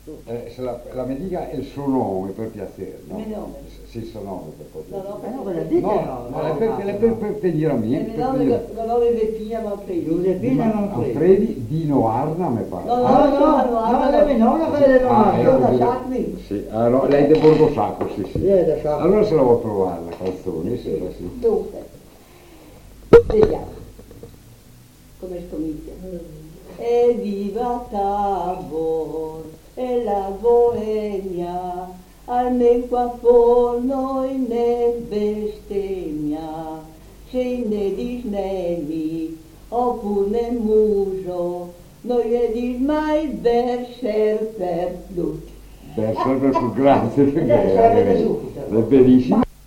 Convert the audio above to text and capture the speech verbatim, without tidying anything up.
Eh, se la, la mi dica il suo nome per piacere, no? Il mio nome? Sì, il suo nome per No, piacere. no, Eh no, quella dite No, no. no, è per, è per, per venire a me. E per mi nome, venire- il nome di Pia Manfredi. Giuseppina Manfredi. Manfredi Dino Arna, mi pare. No, No, no, no, lei non la fai del Ah, Io ecco, da sì. Sacmi. Sì, allora, lei è di Borgo Sacco, sì, sì. Lei è da Sacco. Allora se la vuoi trovare la canzone, sì, sì. Dunque, vediamo come scomiglia. E viva Tabor e la Boemia, almen qua for noi ne bestemmia, se ne dis nemi, oppure ne muso, noi ne dis mai verser per tutti. Deve essere più grande perché Adesso la vede è, subito. è bellissimo.